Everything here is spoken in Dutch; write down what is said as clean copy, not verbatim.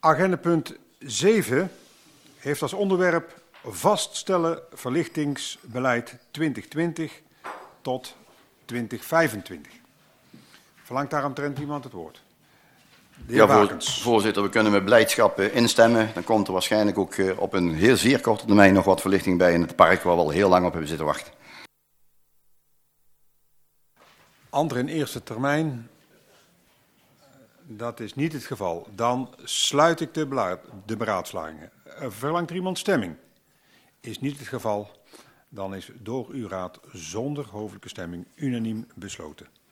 Agendapunt 7 heeft als onderwerp vaststellen verlichtingsbeleid 2020 tot 2025. Verlangt daaromtrent iemand het woord? De heer Wakens. Voorzitter, we kunnen met blijdschap instemmen. Dan komt er waarschijnlijk ook op een heel zeer korte termijn nog wat verlichting bij in het park waar we al heel lang op hebben zitten wachten. Ander in eerste termijn. Dat is niet het geval. Dan sluit ik de beraadslagingen. Verlangt er iemand stemming? Is niet het geval. Dan is door uw raad zonder hoofdelijke stemming unaniem besloten.